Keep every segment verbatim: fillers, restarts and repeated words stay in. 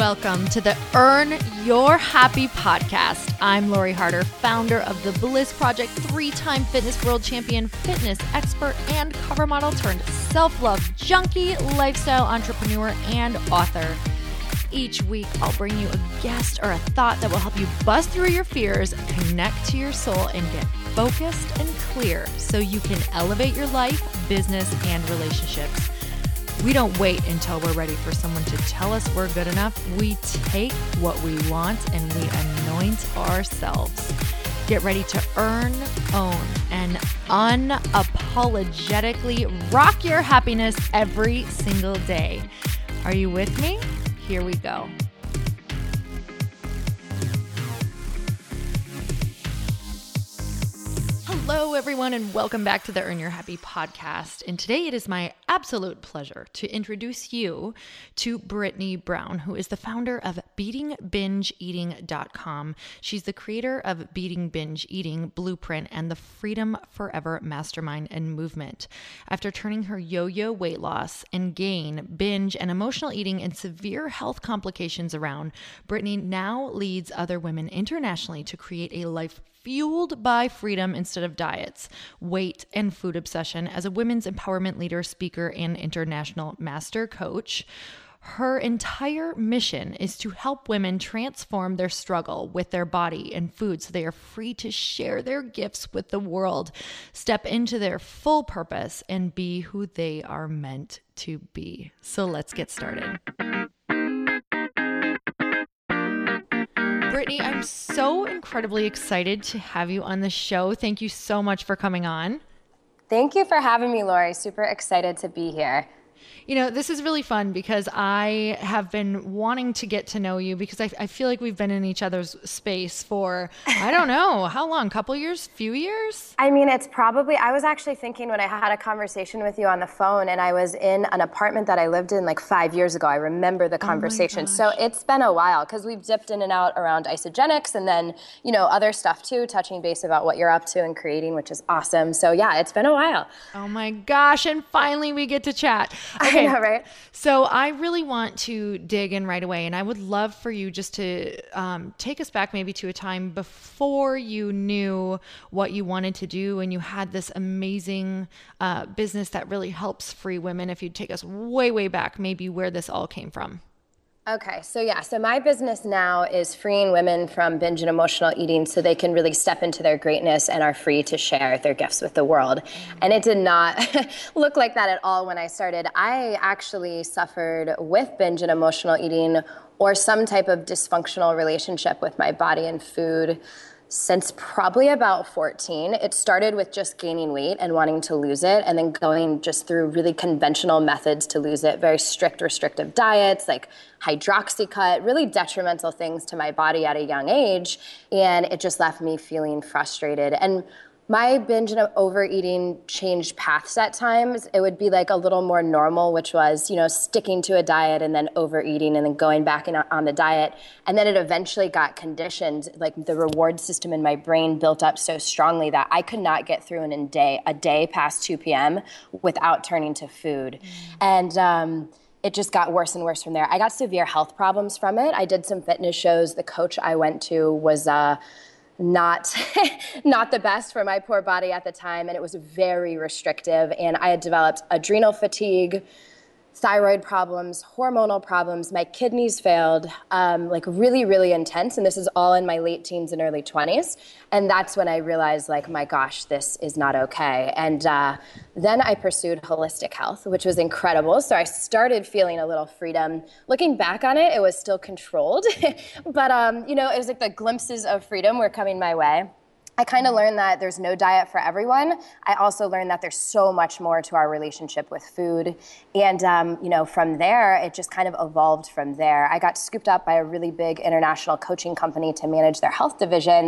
Welcome to the Earn Your Happy podcast. I'm Lori Harder, founder of The Bliss Project, three-time fitness world champion, fitness expert, and cover model turned self-love junkie, lifestyle entrepreneur, and author. Each week, I'll bring you a guest or a thought that will help you bust through your fears, connect to your soul, and get focused and clear so you can elevate your life, business, and relationships. We don't wait until we're ready for someone to tell us we're good enough. We take what we want and we anoint ourselves. Get ready to earn, own, and unapologetically rock your happiness every single day. Are you with me? Here we go. Hello, everyone, and welcome back to the Earn Your Happy podcast. And today it is my absolute pleasure to introduce you to Brittany Brown, who is the founder of beating binge eating dot com. She's the creator of Beating Binge Eating Blueprint and the Freedom Forever Mastermind and Movement. After turning her yo-yo weight loss and gain, binge, and emotional eating and severe health complications around, Brittany now leads other women internationally to create a life fueled by freedom instead of diets, weight, and food obsession. As a women's empowerment leader, speaker, and international master coach, her entire mission is to help women transform their struggle with their body and food so they are free to share their gifts with the world, step into their full purpose, and be who they are meant to be. So let's get started. Brittany, I'm so incredibly excited to have you on the show. Thank you so much for coming on. Thank you for having me, Lori. Super excited to be here. You know, this is really fun because I have been wanting to get to know you because I, I feel like we've been in each other's space for, I don't know, how long? Couple years? Few years? I mean, it's probably, I was actually thinking when I had a conversation with you on the phone and I was in an apartment that I lived in like five years ago. I remember the conversation. Oh so it's been a while because we've dipped in and out around Isagenix and then, you know, other stuff too, touching base about what you're up to and creating, which is awesome. So yeah, it's been a while. Oh my gosh. And finally we get to chat. Okay. I know, right? So I really want to dig in right away, and I would love for you just to um, take us back maybe to a time before you knew what you wanted to do and you had this amazing uh, business that really helps free women. If you'd take us way, way back, maybe where this all came from. Okay, so yeah, so my business now is freeing women from binge and emotional eating so they can really step into their greatness and are free to share their gifts with the world. And it did not look like that at all when I started. I actually suffered with binge and emotional eating or some type of dysfunctional relationship with my body and food since probably about fourteen. It started with just gaining weight and wanting to lose it and then going just through really conventional methods to lose it, very strict restrictive diets like hydroxycut, really detrimental things to my body at a young age. And it just left me feeling frustrated. And my binge and overeating changed paths at times. It would be like a little more normal, which was, you know, sticking to a diet and then overeating and then going back in on the diet. And then it eventually got conditioned, like the reward system in my brain built up so strongly that I could not get through an a day, a day past two p.m. without turning to food. Mm. And um, it just got worse and worse from there. I got severe health problems from it. I did some fitness shows. The coach I went to was uh, not not the best for my poor body at the time, and it was very restrictive, and I had developed adrenal fatigue, thyroid problems, hormonal problems, my kidneys failed, um, like really, really intense, and this is all in my late teens and early twenties, and that's when I realized, like, my gosh, this is not okay, and uh, then I pursued holistic health, which was incredible, so I started feeling a little freedom. Looking back on it, it was still controlled, but, um, you know, it was like the glimpses of freedom were coming my way. I kind of learned that there's no diet for everyone. I also learned that there's so much more to our relationship with food. And, um, you know, from there, it just kind of evolved from there. I got scooped up by a really big international coaching company to manage their health division.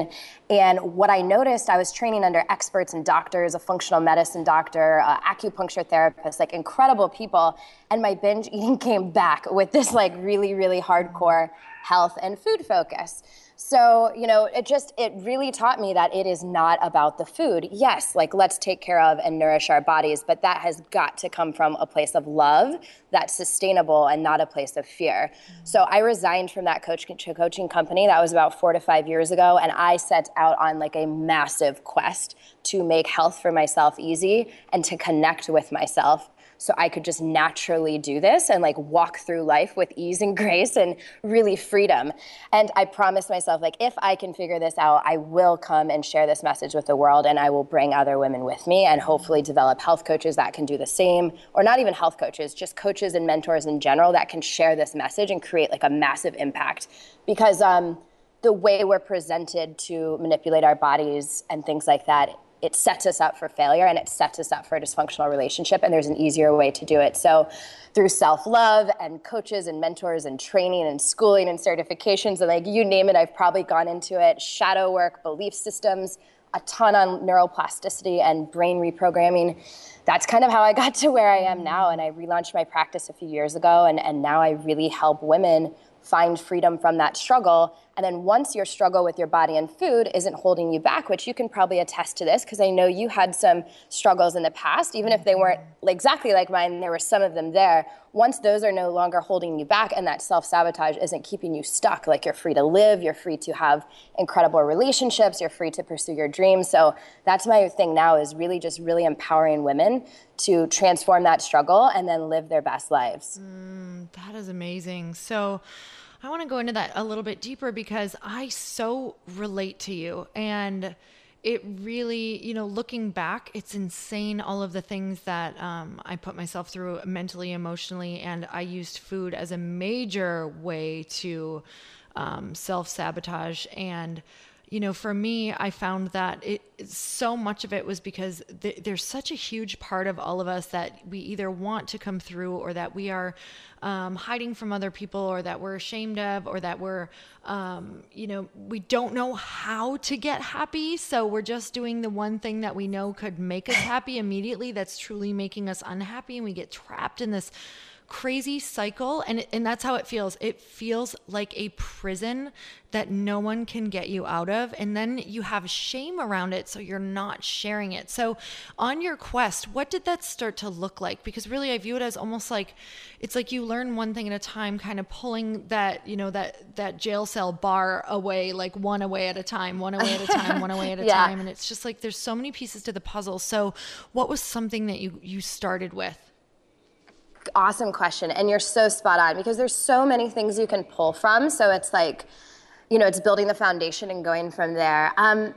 And what I noticed, I was training under experts and doctors, a functional medicine doctor, uh, acupuncture therapist, like incredible people. And my binge eating came back with this like really, really hardcore health and food focus. So, you know, it just, it really taught me that it is not about the food. Yes, like let's take care of and nourish our bodies, but that has got to come from a place of love that's sustainable and not a place of fear. Mm-hmm. So I resigned from that coach, coaching company. That was about four to five years ago. And I set out on like a massive quest to make health for myself easy and to connect with myself, so I could just naturally do this and like walk through life with ease and grace and really freedom. And I promised myself, like, if I can figure this out, I will come and share this message with the world, and I will bring other women with me and hopefully develop health coaches that can do the same, or not even health coaches, just coaches and mentors in general that can share this message and create like a massive impact. Because um, the way we're presented to manipulate our bodies and things like that, it sets us up for failure and it sets us up for a dysfunctional relationship, and there's an easier way to do it. So through self-love and coaches and mentors and training and schooling and certifications and like you name it, I've probably gone into it, shadow work, belief systems, a ton on neuroplasticity and brain reprogramming. That's kind of how I got to where I am now. And I relaunched my practice a few years ago, and, and now I really help women find freedom from that struggle. And then once your struggle with your body and food isn't holding you back, which you can probably attest to this, because I know you had some struggles in the past, even if they weren't exactly like mine, there were some of them there. Once those are no longer holding you back and that self-sabotage isn't keeping you stuck, like you're free to live, you're free to have incredible relationships, you're free to pursue your dreams. So that's my thing now, is really just really empowering women to transform that struggle and then live their best lives. Mm, that is amazing. So I want to go into that a little bit deeper because I so relate to you, and it really, you know, looking back, it's insane all of the things that um, I put myself through mentally, emotionally, and I used food as a major way to um, self-sabotage. And you know, for me, I found that it so much of it was because th- there's such a huge part of all of us that we either want to come through, or that we are um, hiding from other people, or that we're ashamed of, or that we're, um, you know, we don't know how to get happy. So we're just doing the one thing that we know could make us happy immediately, that's truly making us unhappy. And we get trapped in this crazy cycle. And and that's how it feels. It feels like a prison that no one can get you out of. And then you have shame around it, so you're not sharing it. So on your quest, what did that start to look like? Because really I view it as almost like, it's like you learn one thing at a time, kind of pulling that, you know, that, that jail cell bar away, like one away at a time, one away at a time, one away at a yeah. time. And it's just like, there's so many pieces to the puzzle. So what was something that you, you started with? Awesome question. And you're so spot on, because there's so many things you can pull from. So it's like, you know, it's building the foundation and going from there. Um,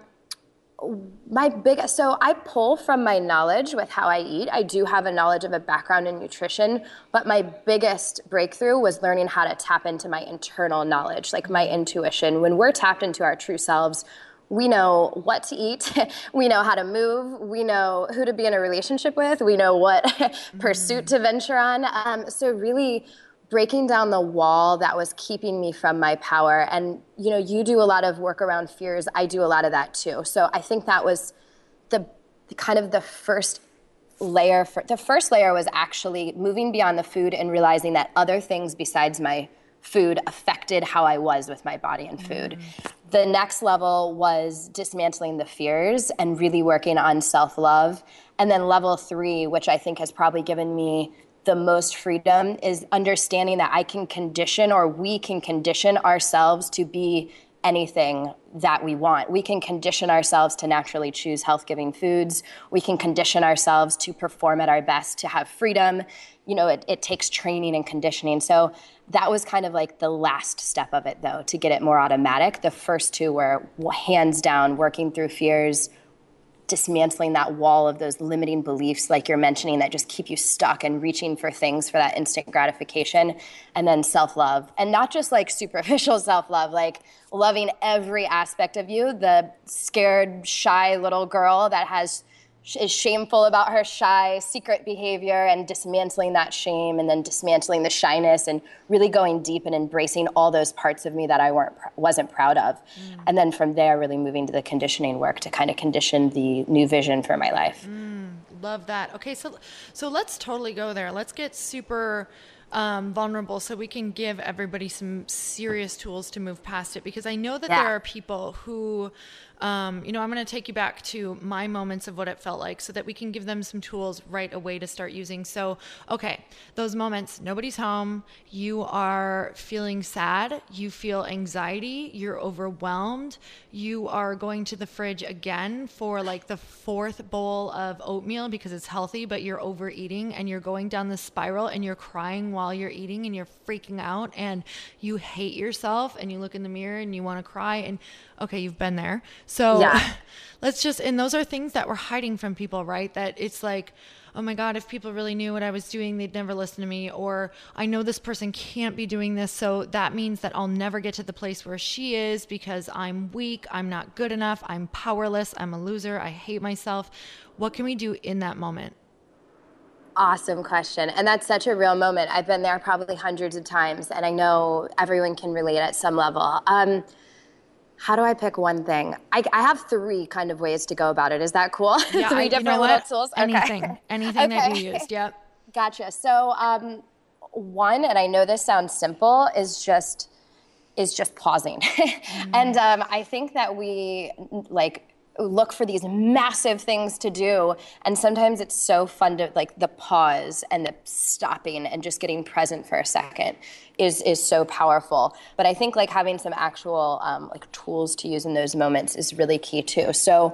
my big, so I pull from my knowledge with how I eat. I do have a knowledge of a background in nutrition, but my biggest breakthrough was learning how to tap into my internal knowledge, like my intuition. When we're tapped into our true selves, we know what to eat, we know how to move, we know who to be in a relationship with, we know what mm-hmm. pursuit to venture on. Um, so really breaking down the wall that was keeping me from my power. And, you know, you do a lot of work around fears. I do a lot of that too. So I think that was the kind of the first layer. For, the first layer was actually moving beyond the food and realizing that other things besides my food affected how I was with my body and food. Mm. The next level was dismantling the fears and really working on self-love. And then level three, which I think has probably given me the most freedom, is understanding that I can condition, or we can condition ourselves to be anything that we want. We can condition ourselves to naturally choose health-giving foods. We can condition ourselves to perform at our best, to have freedom. You know, it, it takes training and conditioning. So that was kind of like the last step of it, though, to get it more automatic. The first two were hands down working through fears, dismantling that wall of those limiting beliefs, like you're mentioning, that just keep you stuck and reaching for things for that instant gratification, and then self-love. And not just like superficial self-love, like loving every aspect of you, the scared, shy little girl that has is shameful about her shy secret behavior, and dismantling that shame, and then dismantling the shyness, and really going deep and embracing all those parts of me that I weren't wasn't proud of. Mm. And then from there, really moving to the conditioning work to kind of condition the new vision for my life. Mm, love that. Okay, so so let's totally go there. Let's get super Um, vulnerable so we can give everybody some serious tools to move past it, because I know that yeah. there are people who, um, you know, I'm going to take you back to my moments of what it felt like so that we can give them some tools right away to start using. So, okay, those moments, nobody's home, you are feeling sad, you feel anxiety, you're overwhelmed, you are going to the fridge again for like the fourth bowl of oatmeal because it's healthy, but you're overeating, and you're going down the spiral, and you're crying while you're eating, and you're freaking out, and you hate yourself, and you look in the mirror and you want to cry. And okay, you've been there. So yeah. let's just, and those are things that we're hiding from people, right? That it's like, oh my God, if people really knew what I was doing, they'd never listen to me. Or I know this person can't be doing this, so that means that I'll never get to the place where she is because I'm weak, I'm not good enough, I'm powerless, I'm a loser, I hate myself. What can we do in that moment? Awesome question. And that's such a real moment. I've been there probably hundreds of times, and I know everyone can relate at some level. Um, how do I pick one thing? I, I have three kind of ways to go about it. Is that cool? Yeah, three I, different you know little what? tools? Anything. Okay. Anything okay. that you used. Yep. Gotcha. So um, one, and I know this sounds simple, is just is just pausing. Mm. And um, I think that we like look for these massive things to do, and sometimes it's so fun to like the pause and the stopping and just getting present for a second is is so powerful. But I think like having some actual um, like tools to use in those moments is really key too. So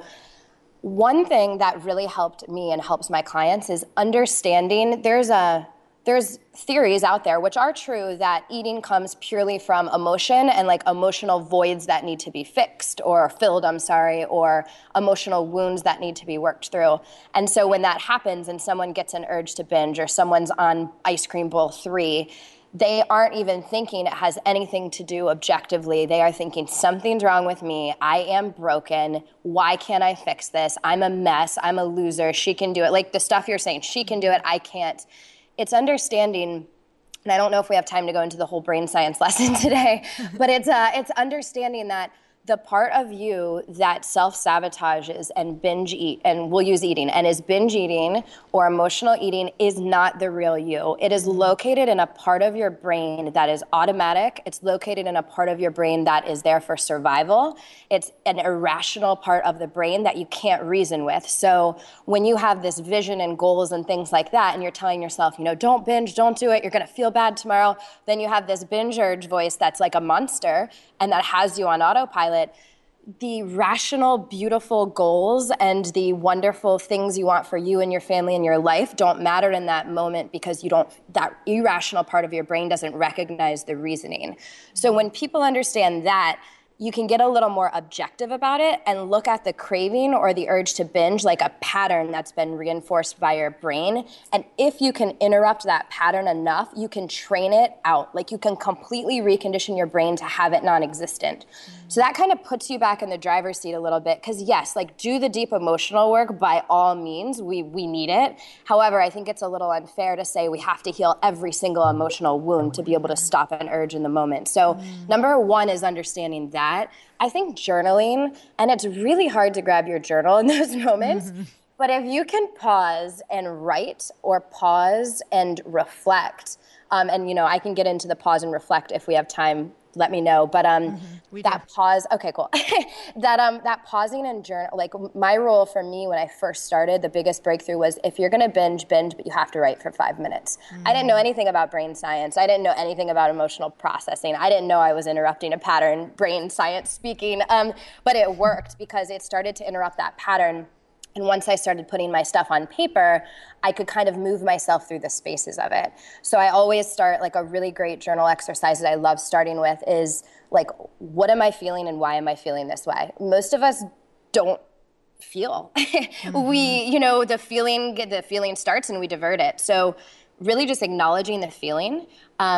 one thing that really helped me and helps my clients is understanding there's a there's theories out there which are true that eating comes purely from emotion and like emotional voids that need to be fixed or filled, I'm sorry, or emotional wounds that need to be worked through. And so when that happens and someone gets an urge to binge or someone's on ice cream bowl three, they aren't even thinking it has anything to do objectively. They are thinking something's wrong with me. I am broken. Why can't I fix this? I'm a mess. I'm a loser. She can do it. Like the stuff you're saying, she can do it. I can't. It's understanding, and I don't know if we have time to go into the whole brain science lesson today, but it's uh, it's understanding that the part of you that self-sabotages and binge eat, and we'll use eating, and is binge eating or emotional eating is not the real you. It is located in a part of your brain that is automatic. It's located in a part of your brain that is there for survival. It's an irrational part of the brain that you can't reason with. So when you have this vision and goals and things like that, and you're telling yourself, you know, don't binge, don't do it, you're gonna feel bad tomorrow, then you have this binge urge voice that's like a monster and that has you on autopilot. The rational, beautiful goals and the wonderful things you want for you and your family and your life don't matter in that moment because you don't, that irrational part of your brain doesn't recognize the reasoning. So when people understand that, you can get a little more objective about it and look at the craving or the urge to binge like a pattern that's been reinforced by your brain. And if you can interrupt that pattern enough, you can train it out. Like you can completely recondition your brain to have it non-existent. Mm-hmm. So that kind of puts you back in the driver's seat a little bit because yes, like do the deep emotional work by all means. We we need it. However, I think it's a little unfair to say we have to heal every single emotional wound to be able to stop an urge in the moment. So mm-hmm. number one is understanding that. I think journaling, and it's really hard to grab your journal in those moments, mm-hmm. but if you can pause and write or pause and reflect, um, and you know, I can get into the pause and reflect if we have time, let me know, but um, mm-hmm. that do. pause, okay, cool. that um, that pausing and journal, like my rule for me when I first started, the biggest breakthrough was if you're gonna binge, binge, but you have to write for five minutes. Mm-hmm. I didn't know anything about brain science. I didn't know anything about emotional processing. I didn't know I was interrupting a pattern, brain science speaking, um, but it worked because it started to interrupt that pattern. And once I started putting my stuff on paper, I could kind of move myself through the spaces of it. So I always start, like a really great journal exercise that I love starting with is like, what am I feeling and why am I feeling this way? Most of us don't feel. Mm-hmm. We, you know, the feeling, the feeling starts and we divert it. So really just acknowledging the feeling. Um,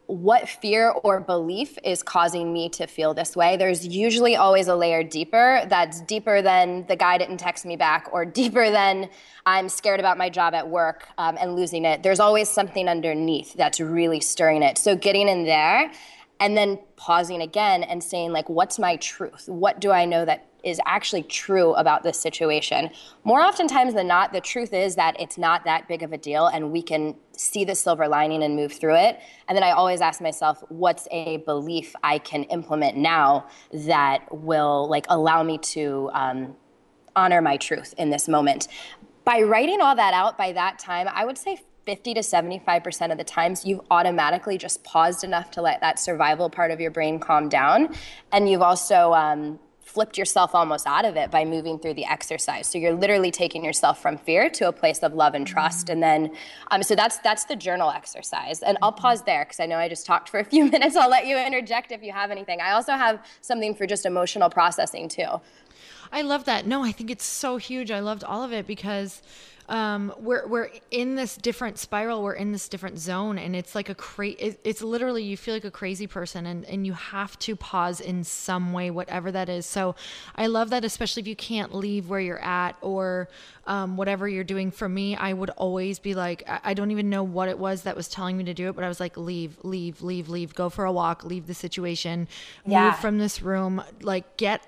what fear or belief is causing me to feel this way. There's usually always a layer deeper that's deeper than the guy didn't text me back, or deeper than I'm scared about my job at work um, and losing it. There's always something underneath that's really stirring it. So getting in there and then pausing again and saying, like, what's my truth? What do I know that is actually true about this situation? More oftentimes than not, the truth is that it's not that big of a deal and we can see the silver lining and move through it. And then I always ask myself, what's a belief I can implement now that will like allow me to um, honor my truth in this moment? By writing all that out by that time, I would say fifty to seventy-five percent of the times you've automatically just paused enough to let that survival part of your brain calm down. And you've also um, flipped yourself almost out of it by moving through the exercise. So you're literally taking yourself from fear to a place of love and trust. Mm-hmm. And then, um, so that's that's the journal exercise. And I'll pause there because I know I just talked for a few minutes. I'll let you interject if you have anything. I also have something for just emotional processing too. I love that. No, I think it's so huge. I loved all of it because um, we're we're in this different spiral. We're in this different zone, and it's like a cra- it, It's literally, you feel like a crazy person, and and you have to pause in some way, whatever that is. So I love that, especially if you can't leave where you're at or um, whatever you're doing. For me, I would always be like, I, I don't even know what it was that was telling me to do it, but I was like, leave, leave, leave, leave. Go for a walk. Leave the situation. Yeah. Move from this room. Like get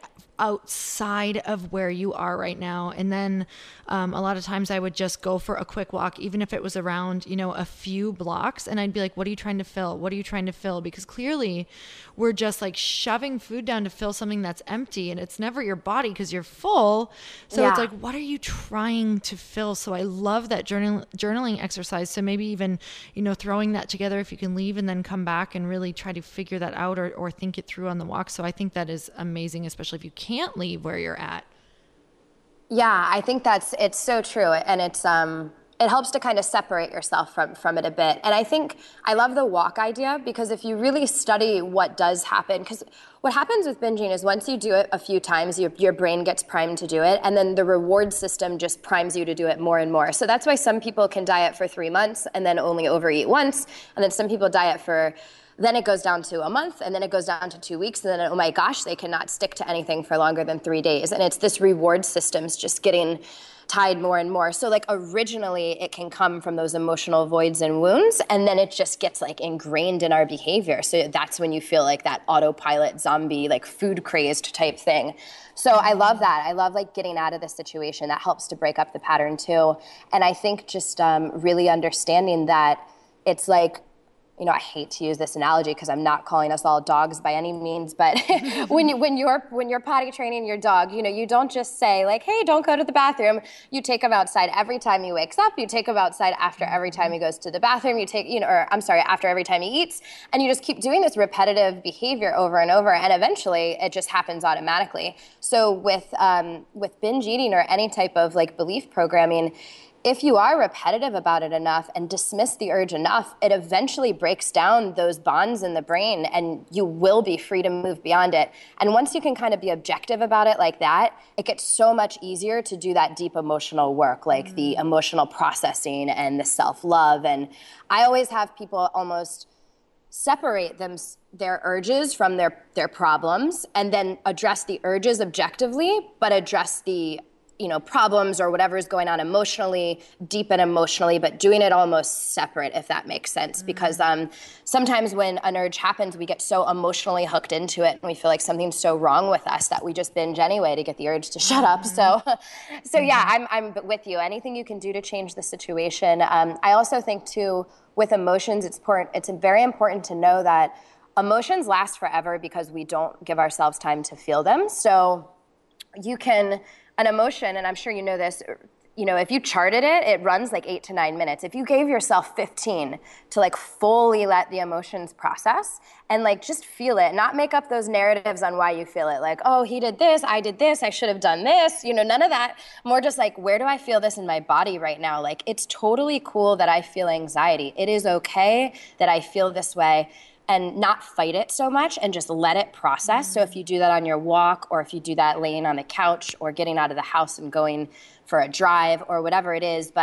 outside of where you are right now. And then um, a lot of times I would just go for a quick walk, even if it was around, you know, a few blocks. And I'd be like, what are you trying to fill? What are you trying to fill? Because clearly we're just like shoving food down to fill something that's empty, and it's never your body because you're full. So yeah. It's like, what are you trying to fill? So I love that journal, journaling exercise. So maybe even, you know, throwing that together, if you can leave and then come back and really try to figure that out or, or think it through on the walk. So I think that is amazing, especially if you can't can't leave where you're at. Yeah, I think that's, it's so true. And it's, um, it helps to kind of separate yourself from, from it a bit. And I think I love the walk idea, because if you really study what does happen, because what happens with binging is once you do it a few times, your, your brain gets primed to do it. And then the reward system just primes you to do it more and more. So that's why some people can diet for three months and then only overeat once. And then some people diet for then it goes down to a month, and then it goes down to two weeks, and then, oh my gosh, they cannot stick to anything for longer than three days. And it's this reward system's just getting tied more and more. So like originally it can come from those emotional voids and wounds, and then it just gets like ingrained in our behavior. So that's when you feel like that autopilot zombie, like food crazed type thing. So I love that. I love like getting out of this situation. That helps to break up the pattern too. And I think just um, really understanding that it's like, you know, I hate to use this analogy because I'm not calling us all dogs by any means, but when you when you're when you're potty training your dog, you know, you don't just say like, "Hey, don't go to the bathroom." You take him outside every time he wakes up. You take him outside after every time he goes to the bathroom. You take, you know, or I'm sorry, after every time he eats, and you just keep doing this repetitive behavior over and over, and eventually it just happens automatically. So with um, with binge eating or any type of like belief programming, if you are repetitive about it enough and dismiss the urge enough, it eventually breaks down those bonds in the brain, and you will be free to move beyond it. And once you can kind of be objective about it like that, it gets so much easier to do that deep emotional work, like mm-hmm. the emotional processing and the self-love. And I always have people almost separate them, their urges from their, their problems, and then address the urges objectively, but address the you know, problems or whatever is going on emotionally, deep and emotionally, but doing it almost separate, if that makes sense. Mm-hmm. Because um, sometimes when an urge happens, we get so emotionally hooked into it, and we feel like something's so wrong with us that we just binge anyway to get the urge to shut up. Mm-hmm. So, so mm-hmm. yeah, I'm I'm with you. Anything you can do to change the situation. Um, I also think too, with emotions, it's important. It's very important to know that emotions last forever because we don't give ourselves time to feel them. So you can. An emotion, and I'm sure you know this, you know, if you charted it, it runs like eight to nine minutes. If you gave yourself fifteen to like fully let the emotions process and like just feel it, not make up those narratives on why you feel it. Like, oh, he did this, I did this, I should have done this, you know, none of that. More just like, where do I feel this in my body right now? Like, it's totally cool that I feel anxiety. It is okay that I feel this way. And not fight it so much and just let it process. Mm-hmm. So if you do that on your walk, or if you do that laying on the couch, or getting out of the house and going for a drive or whatever it is, but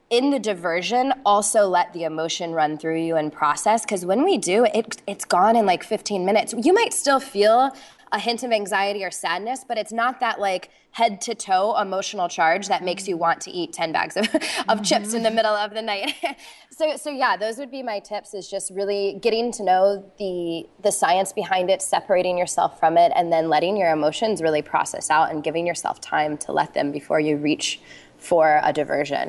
in the diversion, also let the emotion run through you and process. Because when we do, it, it's gone in like fifteen minutes. You might still feel a hint of anxiety or sadness, but it's not that like head to toe emotional charge that makes you want to eat ten bags of, of mm-hmm. chips in the middle of the night. so, so yeah, those would be my tips, is just really getting to know the, the science behind it, separating yourself from it, and then letting your emotions really process out and giving yourself time to let them before you reach for a diversion.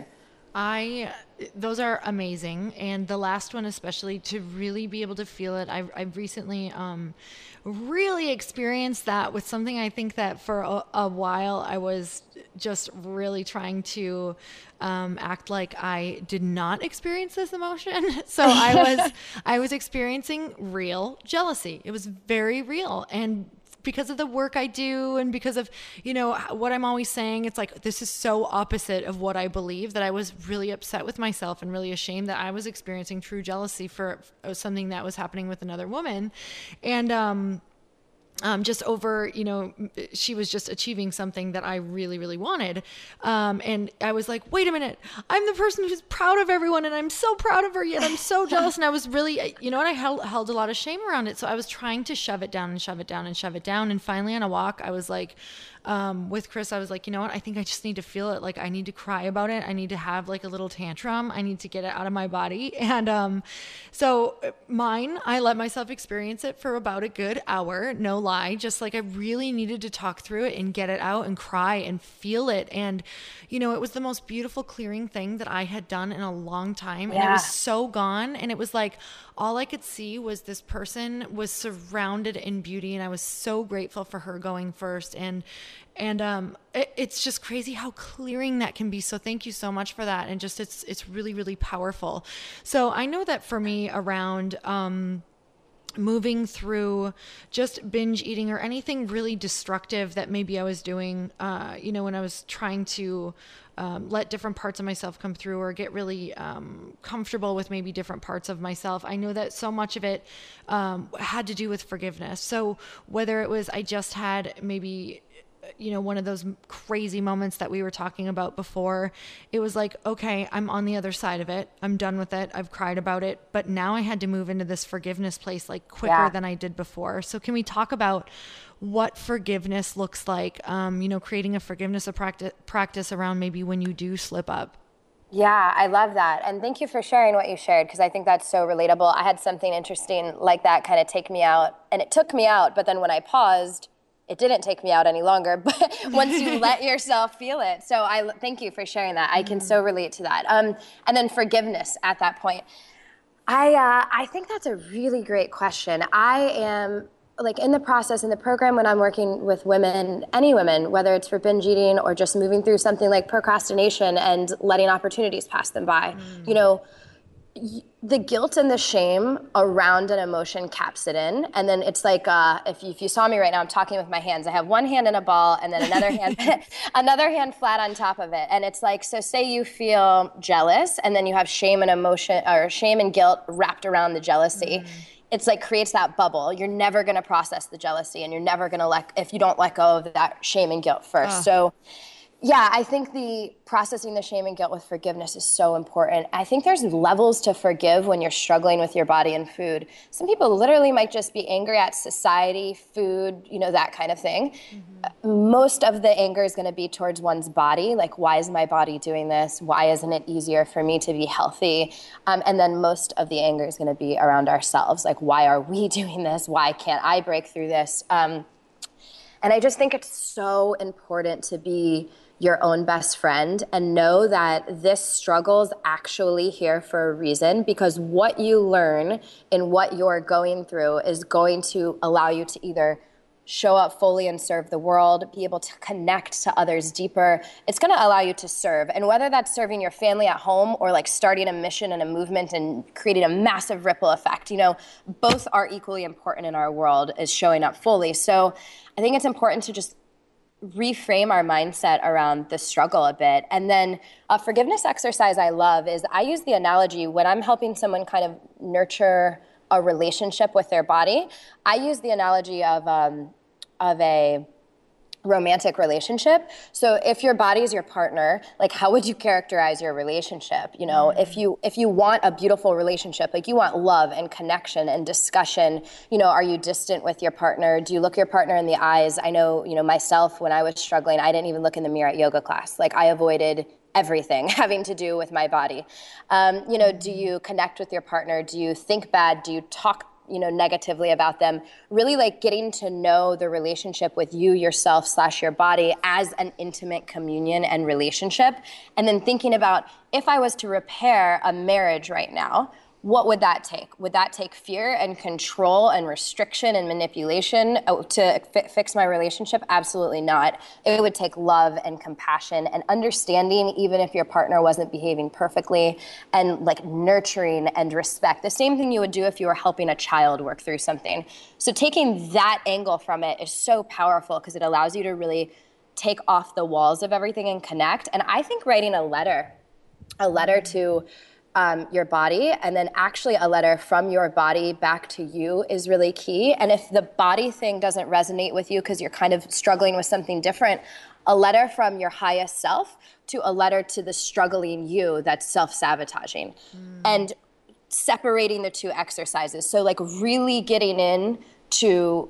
I, those are amazing. And the last one, especially, to really be able to feel it. I've, I've recently um, really experienced that with something I think that for a, a while I was just really trying to um, act like I did not experience this emotion. So I was, I was experiencing real jealousy. It was very real. And because of the work I do and because of, you know, what I'm always saying, it's like, this is so opposite of what I believe, that I was really upset with myself and really ashamed that I was experiencing true jealousy for something that was happening with another woman. And, um, Um, just over, you know, she was just achieving something that I really, really wanted. Um, and I was like, wait a minute, I'm the person who's proud of everyone and I'm so proud of her, yet I'm so jealous. And I was really, you know what, I held, held a lot of shame around it. So I was trying to shove it down and shove it down and shove it down. And finally on a walk, I was like, um, with Chris, I was like, you know what, I think I just need to feel it. Like I need to cry about it. I need to have like a little tantrum. I need to get it out of my body. And, um, so mine, I let myself experience it for about a good hour. No lie. Just like I really needed to talk through it and get it out and cry and feel it. And, you know, it was the most beautiful clearing thing that I had done in a long time. Yeah. And it was so gone. And it was like, all I could see was this person was surrounded in beauty. And I was so grateful for her going first. And, and, um, it, it's just crazy how clearing that can be. So thank you so much for that. And just, it's, it's really, really powerful. So I know that for me around, um, moving through just binge eating or anything really destructive that maybe I was doing, uh, you know, when I was trying to um, let different parts of myself come through or get really um, comfortable with maybe different parts of myself. I know that so much of it um, had to do with forgiveness. So whether it was I just had maybe you know, one of those crazy moments that we were talking about before, it was like, okay, I'm on the other side of it. I'm done with it. I've cried about it. But now I had to move into this forgiveness place like quicker yeah. than I did before. So can we talk about what forgiveness looks like? Um, you know, creating a forgiveness practice, practice around maybe when you do slip up. Yeah, I love that. And thank you for sharing what you shared, because I think that's so relatable. I had something interesting like that kind of take me out, and it took me out. But then when I paused, it didn't take me out any longer, but once you let yourself feel it. So I thank you for sharing that. I can so relate to that. Um, and then forgiveness at that point. I uh, I think that's a really great question. I am like in the process, in the program when I'm working with women, any women, whether it's for binge eating or just moving through something like procrastination and letting opportunities pass them by, mm. you know, the guilt and the shame around an emotion caps it in. And then it's like, uh, if, you, if you saw me right now, I'm talking with my hands. I have one hand in a ball and then another hand, another hand flat on top of it. And it's like, so say you feel jealous and then you have shame and emotion or shame and guilt wrapped around the jealousy. Mm. It's like creates that bubble. You're never going to process the jealousy and you're never going to let, if you don't let go of that shame and guilt first. Uh. So yeah, I think the processing the shame and guilt with forgiveness is so important. I think there's levels to forgive when you're struggling with your body and food. Some people literally might just be angry at society, food, you know, that kind of thing. Mm-hmm. Most of the anger is going to be towards one's body. Like, why is my body doing this? Why isn't it easier for me to be healthy? Um, and then most of the anger is going to be around ourselves. Like, why are we doing this? Why can't I break through this? Um, and I just think it's so important to be your own best friend and know that this struggle is actually here for a reason, because what you learn in what you're going through is going to allow you to either show up fully and serve the world, be able to connect to others deeper. It's going to allow you to serve. And whether that's serving your family at home or like starting a mission and a movement and creating a massive ripple effect, you know, both are equally important in our world, is showing up fully. So I think it's important to just reframe our mindset around the struggle a bit. And then a forgiveness exercise I love is I use the analogy when I'm helping someone kind of nurture a relationship with their body. I use the analogy of um, of a romantic relationship. So if your body is your partner, like how would you characterize your relationship? You know, mm. if you if you want a beautiful relationship, like you want love and connection and discussion, you know, are you distant with your partner? Do you look your partner in the eyes? I know, you know, myself, when I was struggling, I didn't even look in the mirror at yoga class. Like I avoided everything having to do with my body. Um, you know, do you connect with your partner? Do you think bad? Do you talk you know, negatively about them? Really like getting to know the relationship with you, yourself slash your body as an intimate communion and relationship. And then thinking about, if I was to repair a marriage right now, what would that take? Would that take fear and control and restriction and manipulation to fi- fix my relationship? Absolutely not. It would take love and compassion and understanding, even if your partner wasn't behaving perfectly, and like nurturing and respect. The same thing you would do if you were helping a child work through something. So taking that angle from it is so powerful because it allows you to really take off the walls of everything and connect. And I think writing a letter, a letter to Um, your body, and then actually a letter from your body back to you is really key. And if the body thing doesn't resonate with you because you're kind of struggling with something different, a letter from your highest self to a letter to the struggling you that's self-sabotaging. Mm. And separating the two exercises. So like really getting in to,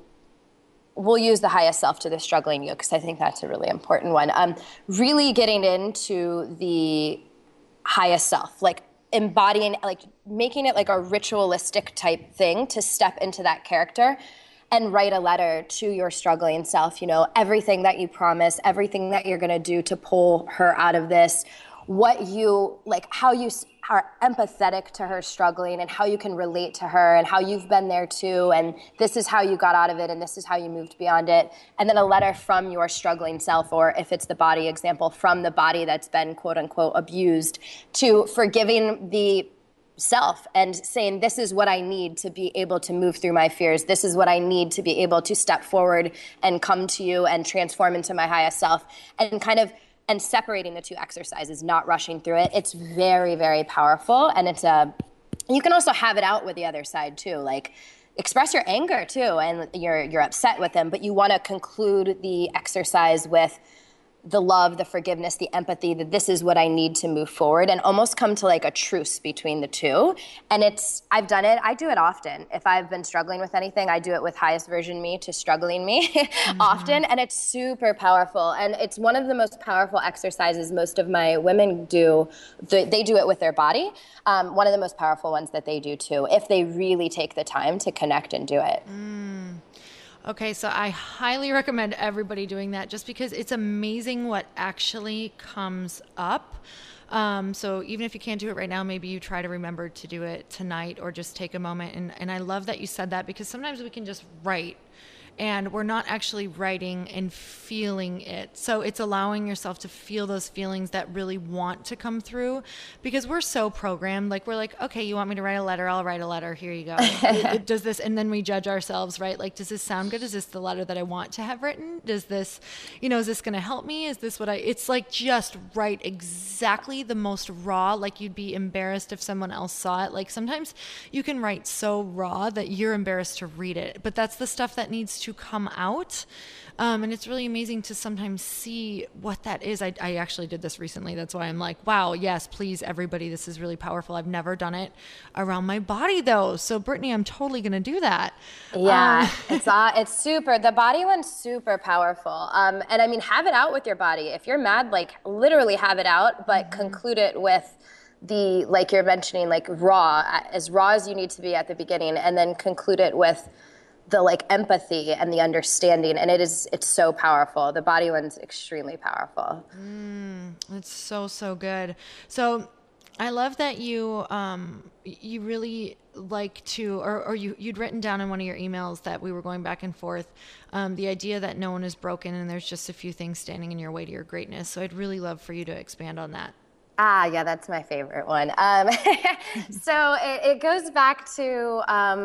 we'll use the highest self to the struggling you because I think that's a really important one. Um, really getting into the highest self, like embodying, like making it like a ritualistic type thing to step into that character and write a letter to your struggling self, you know, everything that you promise, everything that you're going to do to pull her out of this, what you, like how you are empathetic to her struggling and how you can relate to her and how you've been there too, and this is how you got out of it and this is how you moved beyond it. And then a letter from your struggling self, or if it's the body example, from the body that's been quote unquote abused, to forgiving the self and saying, this is what I need to be able to move through my fears. This is what I need to be able to step forward and come to you and transform into my highest self, and kind of and separating the two exercises, not rushing through it. It's very, very powerful. And it's a, you can also have it out with the other side too. Like express your anger too, and you're you're upset with them, but you want to conclude the exercise with the love, the forgiveness, the empathy, that this is what I need to move forward, and almost come to like a truce between the two. And it's, I've done it, I do it often. If I've been struggling with anything, I do it with highest version me to struggling me mm-hmm. often, and it's super powerful. And it's one of the most powerful exercises most of my women do. They do it with their body. Um, one of the most powerful ones that they do too, if they really take the time to connect and do it. Mm. Okay, so I highly recommend everybody doing that just because it's amazing what actually comes up. Um, so even if you can't do it right now, maybe you try to remember to do it tonight or just take a moment. And, and I love that you said that because sometimes we can just write and we're not actually writing and feeling it. So it's allowing yourself to feel those feelings that really want to come through, because we're so programmed. Like we're like, okay, you want me to write a letter? I'll write a letter. Here you go. Does this, and then we judge ourselves, right? Like, does this sound good? Is this the letter that I want to have written? Does this, you know, is this going to help me? Is this what I, it's like, just write exactly the most raw, like you'd be embarrassed if someone else saw it. Like sometimes you can write so raw that you're embarrassed to read it, but that's the stuff that needs to to come out. Um, and it's really amazing to sometimes see what that is. I, I actually did this recently. That's why I'm like, wow, yes, please, everybody. This is really powerful. I've never done it around my body though. So Brittany, I'm totally going to do that. Yeah, um, it's uh, it's super. The body one's super powerful. Um, and I mean, have it out with your body. If you're mad, like literally have it out, but mm-hmm. conclude it with the, like you're mentioning, like raw, as raw as you need to be at the beginning, and then conclude it with the like empathy and the understanding. And it is, it's so powerful. The body one's extremely powerful. Mm, it's so, so good. So I love that you, um, you really like to, or, or you, you'd written down in one of your emails that we were going back and forth, um, the idea that no one is broken and there's just a few things standing in your way to your greatness. So I'd really love for you to expand on that. Ah, yeah, that's my favorite one. Um, so it, it goes back to, um,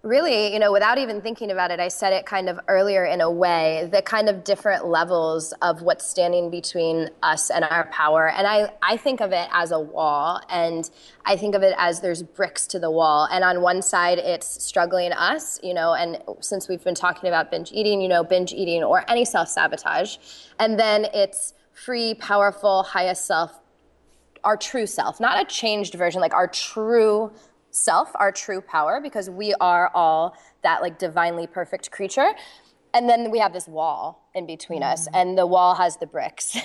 really, you know, without even thinking about it, I said it kind of earlier in a way, the kind of different levels of what's standing between us and our power. And I, I think of it as a wall, and I think of it as there's bricks to the wall. And on one side, it's struggling us, you know, and since we've been talking about binge eating, you know, binge eating or any self-sabotage. And then it's free, powerful, highest self, our true self, not a changed version, like our true self, our true power, because we are all that like divinely perfect creature. And then we have this wall in between mm. us, and the wall has the bricks.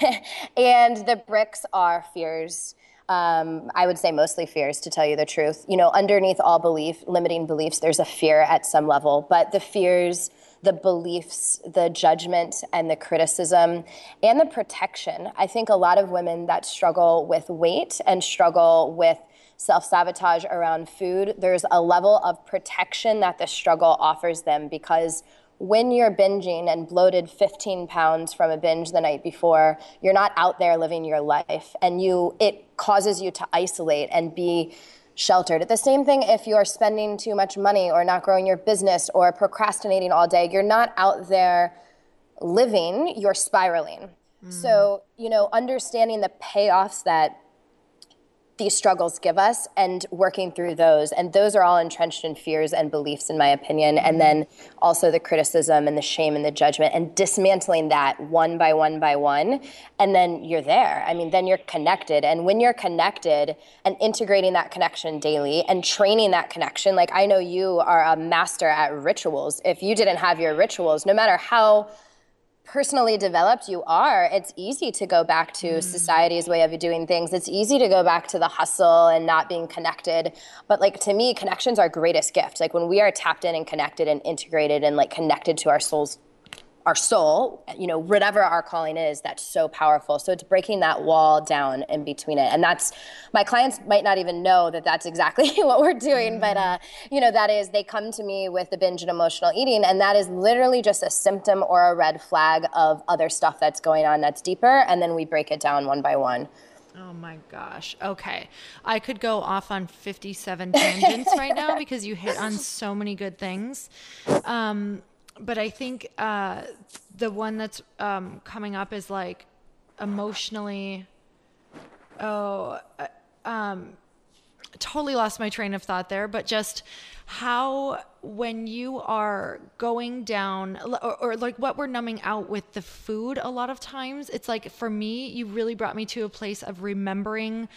And the bricks are fears. Um, I would say mostly fears, to tell you the truth. You know, underneath all belief, limiting beliefs, there's a fear at some level, but the fears, the beliefs, the judgment and the criticism and the protection. I think a lot of women that struggle with weight and struggle with self-sabotage around food, there's a level of protection that the struggle offers them, because when you're binging and bloated fifteen pounds from a binge the night before, you're not out there living your life, and you it causes you to isolate and be sheltered. The same thing if you're spending too much money or not growing your business or procrastinating all day, you're not out there living, you're spiraling. Mm. So, you know, understanding the payoffs that these struggles give us and working through those. And those are all entrenched in fears and beliefs, in my opinion. And then also the criticism and the shame and the judgment, and dismantling that one by one by one. And then you're there. I mean, then you're connected. And when you're connected and integrating that connection daily and training that connection, like I know you are a master at rituals. If you didn't have your rituals, no matter how personally developed you are, it's easy to go back to mm. society's way of doing things. It's easy to go back to the hustle and not being connected. But like, to me, connection's our greatest gift. Like when we are tapped in and connected and integrated and like connected to our souls, our soul, you know, whatever our calling is, that's so powerful. So it's breaking that wall down in between it. And that's, my clients might not even know that that's exactly what we're doing, mm. but, uh, you know, that is, they come to me with the binge and emotional eating, and that is literally just a symptom or a red flag of other stuff that's going on that's deeper. And then we break it down one by one. Oh my gosh. Okay. I could go off on fifty-seven tangents right now because you hit on so many good things. Um, But I think uh, the one that's um, coming up is like emotionally, oh, uh, um, totally lost my train of thought there, but just how when you are going down or, or like what we're numbing out with the food, a lot of times it's like, for me, you really brought me to a place of remembering.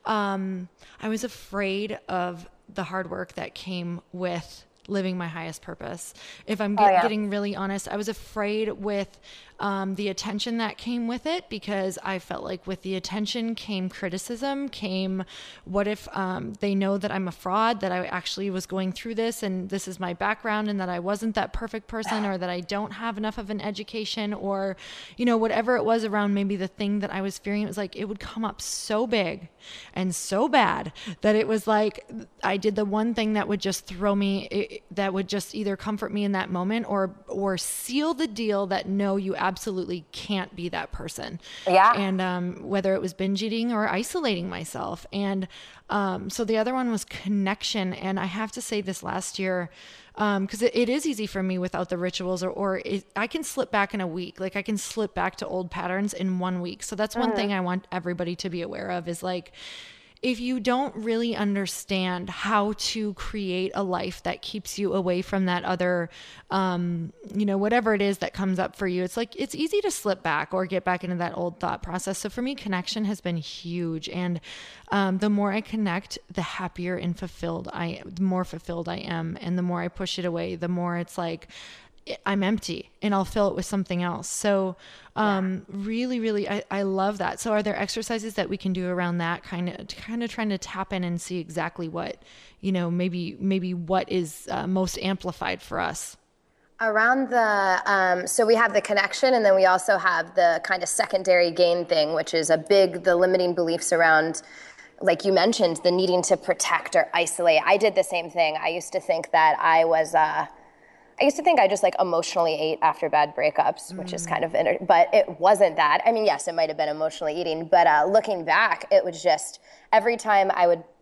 Um, I was afraid of the hard work that came with living my highest purpose. If I'm get, oh, yeah. getting really honest, I was afraid with um, the attention that came with it, because I felt like with the attention came criticism, came, what if um, they know that I'm a fraud, that I actually was going through this and this is my background, and that I wasn't that perfect person, or that I don't have enough of an education, or, you know, whatever it was around maybe the thing that I was fearing. It was like, it would come up so big and so bad that it was like, I did the one thing that would just throw me, it, that would just either comfort me in that moment or, or seal the deal that no, you absolutely can't be that person. Yeah. And, um, whether it was binge eating or isolating myself. And, um, so the other one was connection. And I have to say this last year, um, cause it, it is easy for me without the rituals, or, or it, I can slip back in a week. Like I can slip back to old patterns in one week. So that's one mm-hmm. thing I want everybody to be aware of, is like, if you don't really understand how to create a life that keeps you away from that other, um, you know, whatever it is that comes up for you, it's like, it's easy to slip back or get back into that old thought process. So for me, connection has been huge. And um, the more I connect, the happier and fulfilled I, the more fulfilled I am. And the more I push it away, the more it's like, I'm empty and I'll fill it with something else. So, um, yeah. really, really, I, I love that. So are there exercises that we can do around that, kind of, kind of trying to tap in and see exactly what, you know, maybe, maybe what is uh, most amplified for us? Around the, um, so we have the connection, and then we also have the kind of secondary gain thing, which is a big, the limiting beliefs around, like you mentioned, the needing to protect or isolate. I did the same thing. I used to think that I was, uh, I used to think I just like emotionally ate after bad breakups, which mm. is kind of, inter- but it wasn't that. I mean, yes, it might have been emotionally eating, but uh, looking back, it was just every time I would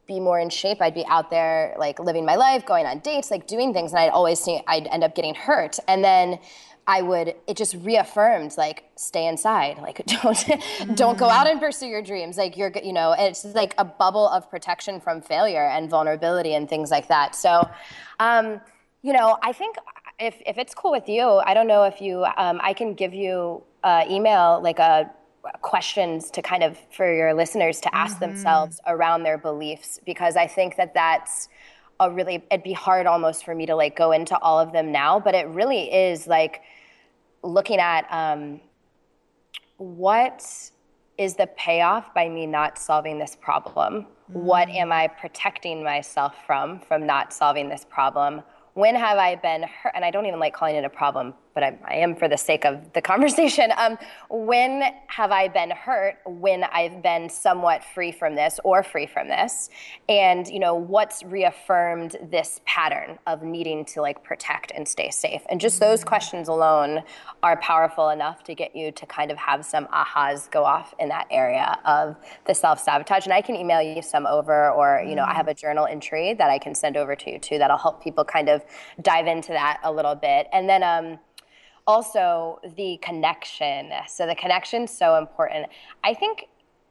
be more in shape. I'd be out there like living my life, going on dates, like doing things, and I'd always think I'd end up getting hurt. And then I would, it just reaffirmed like, stay inside, like don't, mm. don't go out and pursue your dreams. Like you're, you know, it's like a bubble of protection from failure and vulnerability and things like that. So, um, you know, I think if, if it's cool with you, I don't know if you, um, I can give you uh email, like a questions to kind of, for your listeners to ask mm-hmm. themselves around their beliefs, because I think that that's a really, it'd be hard almost for me to like go into all of them now, but it really is like, looking at um, what is the payoff by me not solving this problem? Mm. What am I protecting myself from, from not solving this problem? When have I been hurt? And I don't even like calling it a problem, but I, I am for the sake of the conversation. Um, when have I been hurt when I've been somewhat free from this or free from this? And, you know, what's reaffirmed this pattern of needing to like protect and stay safe? And just those questions alone are powerful enough to get you to kind of have some ahas go off in that area of the self-sabotage. And I can email you some over, or, you know, I have a journal entry that I can send over to you too, that'll help people kind of dive into that a little bit. And then, um, also, the connection. So the connection's so important. I think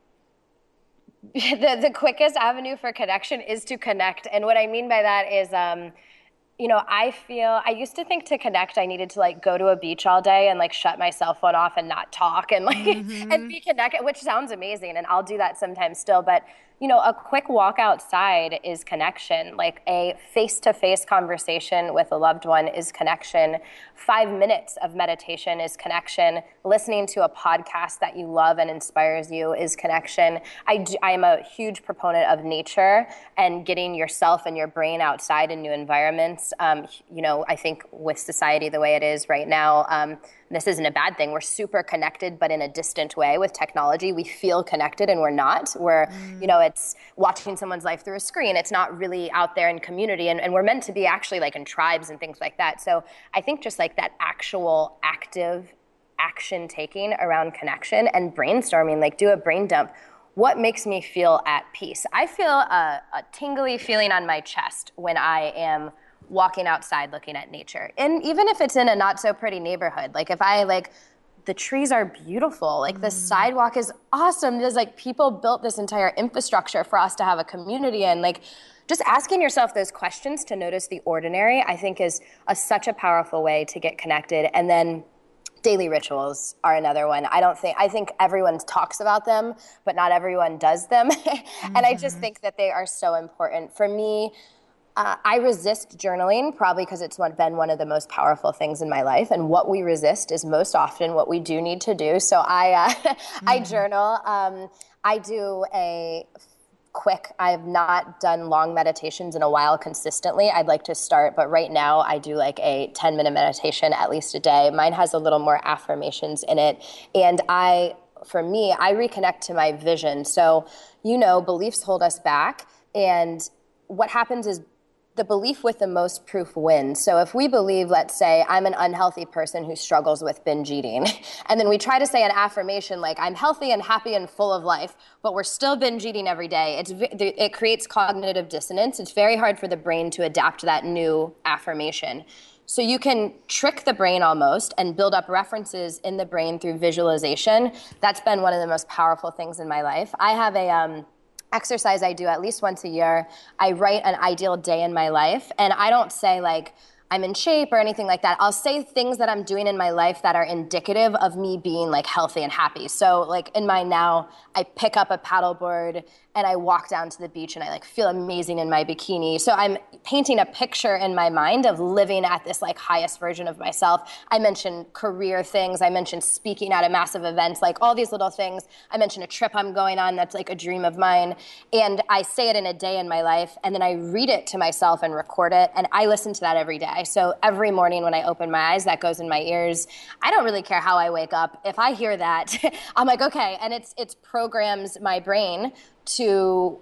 the, the quickest avenue for connection is to connect. And what I mean by that is, um, you know, I feel, I used to think to connect, I needed to like go to a beach all day and like shut my cell phone off and not talk and like, mm-hmm. and be connected, which sounds amazing. And I'll do that sometimes still. But, you know, a quick walk outside is connection. Like a face-to-face conversation with a loved one is connection. Five minutes of meditation is connection. Listening to a podcast that you love and inspires you is connection. I, do, I am a huge proponent of nature and getting yourself and your brain outside in new environments. Um, you know, I think with society the way it is right now, um, this isn't a bad thing. We're super connected, but in a distant way with technology. We feel connected and we're not. We're, mm. you know, it's watching someone's life through a screen. It's not really out there in community. And, and we're meant to be actually like in tribes and things like that. So I think just like that actual active action taking around connection and brainstorming, like do a brain dump. What makes me feel at peace? I feel a, a tingly feeling on my chest when I am walking outside looking at nature. And even if it's in a not so pretty neighborhood, like if I like, the trees are beautiful, like mm. the sidewalk is awesome. There's like people built this entire infrastructure for us to have a community in. Like just asking yourself those questions to notice the ordinary, I think is a, such a powerful way to get connected. And then daily rituals are another one. I don't think, I think everyone talks about them, but not everyone does them. mm-hmm. And I just think that they are so important. For me, Uh, I resist journaling probably because it's one, been one of the most powerful things in my life. And what we resist is most often what we do need to do. So I uh, mm-hmm. I journal. Um, I do a quick, I have not done long meditations in a while consistently. I'd like to start, but right now I do like a ten minute meditation at least a day. Mine has a little more affirmations in it. And I, for me, I reconnect to my vision. So, you know, beliefs hold us back. And what happens is the belief with the most proof wins. So if we believe, let's say, I'm an unhealthy person who struggles with binge eating, and then we try to say an affirmation like, I'm healthy and happy and full of life, but we're still binge eating every day, it's, it creates cognitive dissonance. It's very hard for the brain to adapt that new affirmation. So you can trick the brain almost and build up references in the brain through visualization. That's been one of the most powerful things in my life. I have a... Um, exercise I do at least once a year. I write an ideal day in my life, and I don't say like I'm in shape or anything like that. I'll say things that I'm doing in my life that are indicative of me being like healthy and happy. So like in mine now, I pick up a paddleboard and I walk down to the beach and I like feel amazing in my bikini. So I'm painting a picture in my mind of living at this like highest version of myself. I mentioned career things. I mentioned speaking at a massive event, like all these little things. I mentioned a trip I'm going on that's like a dream of mine. And I say it in a day in my life, and then I read it to myself and record it. And I listen to that every day. So every morning when I open my eyes, that goes in my ears. I don't really care how I wake up. If I hear that, I'm like, okay. And it's it's programs my brain to,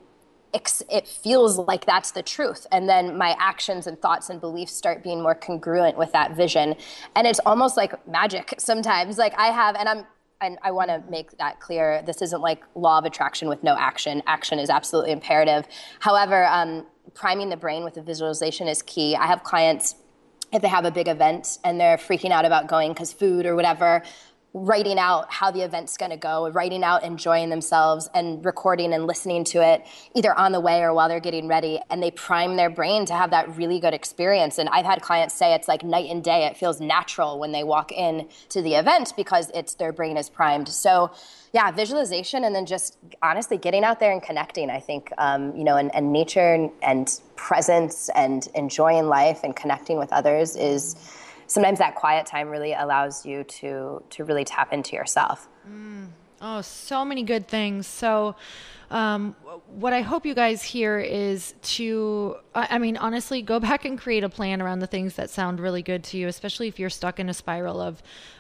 it feels like that's the truth. And then my actions and thoughts and beliefs start being more congruent with that vision. And it's almost like magic sometimes. Like I have, and I'm and I want to make that clear, this isn't like law of attraction with no action. Action is absolutely imperative. However, um, priming the brain with a visualization is key. I have clients, if they have a big event and they're freaking out about going because food or whatever, writing out how the event's going to go, writing out enjoying themselves and recording and listening to it either on the way or while they're getting ready. And they prime their brain to have that really good experience. And I've had clients say it's like night and day. It feels natural when they walk in to the event because it's their brain is primed. So yeah, visualization and then just honestly getting out there and connecting, I think, um, you know, and, and nature and presence and enjoying life and connecting with others is sometimes that quiet time really allows you to to really tap into yourself. Mm. Oh, so many good things. So um, what I hope you guys hear is to, I mean, honestly, go back and create a plan around the things that sound really good to you, especially if you're stuck in a spiral of,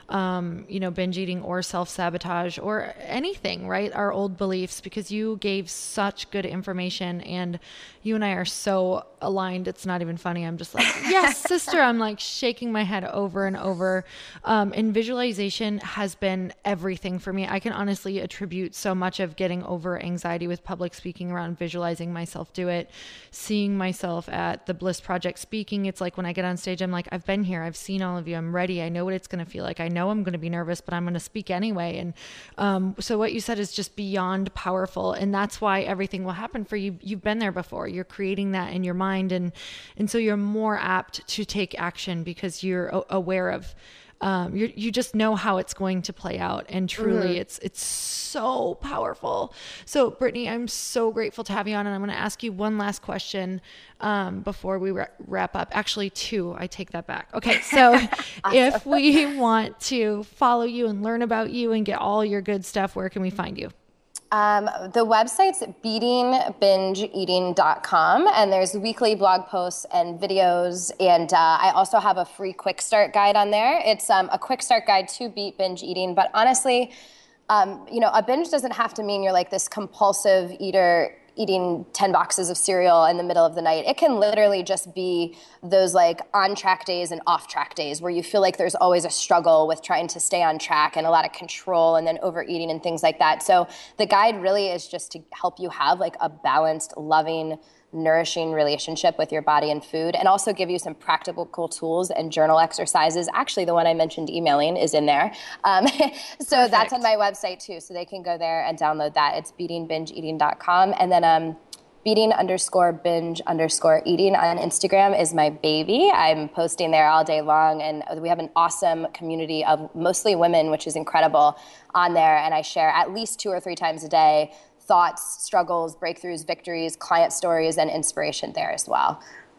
um, you know, binge eating or self-sabotage or anything, right? Our old beliefs, because you gave such good information and you and I are so aligned. It's not even funny. I'm just like, yes, sister. I'm like shaking my head over and over. Um, and visualization has been everything for me. I can honestly attribute so much of getting over anxiety with public speaking around visualizing myself do it, seeing myself at the Bliss Project speaking. It's like when I get on stage, I'm like, I've been here. I've seen all of you. I'm ready. I know what it's going to feel like. I know I'm going to be nervous, but I'm going to speak anyway. And um, so what you said is just beyond powerful. And that's why everything will happen for you. You've been there before. You're creating that in your mind. And, and so you're more apt to take action because you're a- aware of Um, you you just know how it's going to play out, and truly, mm-hmm. it's it's so powerful. So, Brittany, I'm so grateful to have you on, and I'm going to ask you one last question um, before we ra- wrap up. Actually, two. I take that back. Okay, so awesome. If we want to follow you and learn about you and get all your good stuff, where can we find you? Um, the website's beating binge eating dot com, and there's weekly blog posts and videos, and uh, I also have a free quick start guide on there. It's um, a quick start guide to beat binge eating, but honestly, um, you know, a binge doesn't have to mean you're like this compulsive eater eating ten boxes of cereal in the middle of the night. It can literally just be those like on track days and off track days where you feel like there's always a struggle with trying to stay on track and a lot of control and then overeating and things like that. So the guide really is just to help you have like a balanced, loving, nourishing relationship with your body and food, and also give you some practical cool tools and journal exercises. Actually, the one I mentioned emailing is in there. Um, so Perfect. That's on my website too. So they can go there and download that. It's beating binge eating dot com. And then um, beating underscore binge underscore eating on Instagram is my baby. I'm posting there all day long, and we have an awesome community of mostly women, which is incredible, on there. And I share at least two or three times a day thoughts, struggles, breakthroughs, victories, client stories, and inspiration there as well.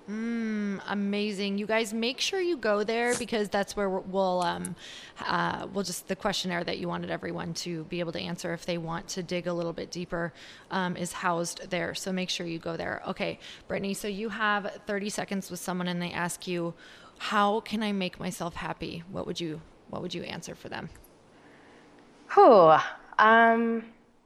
Mm, amazing. You guys make sure you go there, because that's where we'll, um, uh, we'll just, the questionnaire that you wanted everyone to be able to answer if they want to dig a little bit deeper, um, is housed there. So make sure you go there. Okay, Brittany, so you have thirty seconds with someone and they ask you, how can I make myself happy? What would you, what would you answer for them? Whew, um,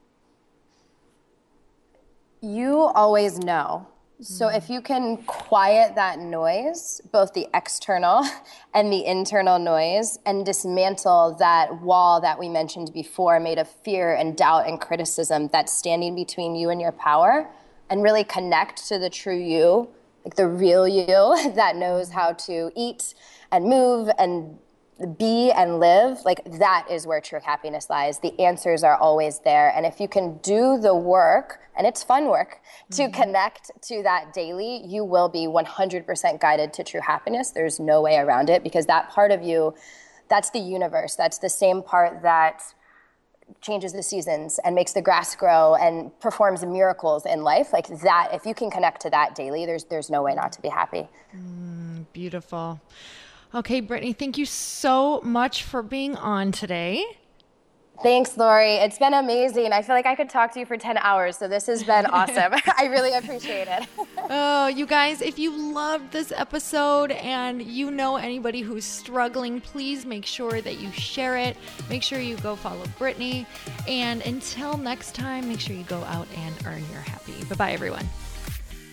you always know. So if you can quiet that noise, both the external and the internal noise, and dismantle that wall that we mentioned before made of fear and doubt and criticism that's standing between you and your power, and really connect to the true you, like the real you that knows how to eat and move and be and live, like that is where true happiness lies. The answers are always there. And if you can do the work, and it's fun work, to mm-hmm. connect to that daily, you will be one hundred percent guided to true happiness. There's no way around it, because that part of you, that's the universe. That's the same part that changes the seasons and makes the grass grow and performs miracles in life. Like that, if you can connect to that daily, there's there's no way not to be happy. Mm, beautiful. Okay, Brittany, thank you so much for being on today. Thanks, Lori. It's been amazing. I feel like I could talk to you for ten hours, so this has been awesome. I really appreciate it. Oh, you guys, if you loved this episode and you know anybody who's struggling, please make sure that you share it. Make sure you go follow Brittany. And until next time, make sure you go out and earn your happy. Bye-bye, everyone.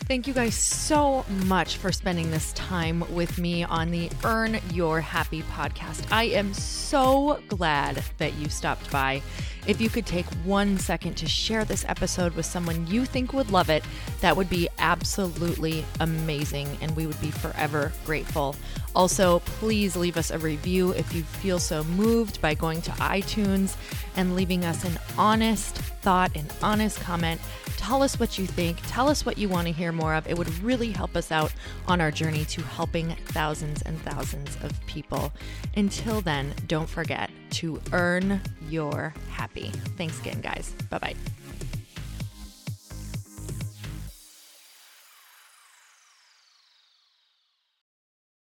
Thank you guys so much for spending this time with me on the Earn Your Happy podcast. I am so glad that you stopped by. If you could take one second to share this episode with someone you think would love it, that would be absolutely amazing, and we would be forever grateful. Also, please leave us a review if you feel so moved by going to iTunes and leaving us an honest thought, an honest comment. Tell us what you think. Tell us what you want to hear more of. It would really help us out on our journey to helping thousands and thousands of people. Until then, don't forget to earn your happy. Thanks again, guys. Bye-bye.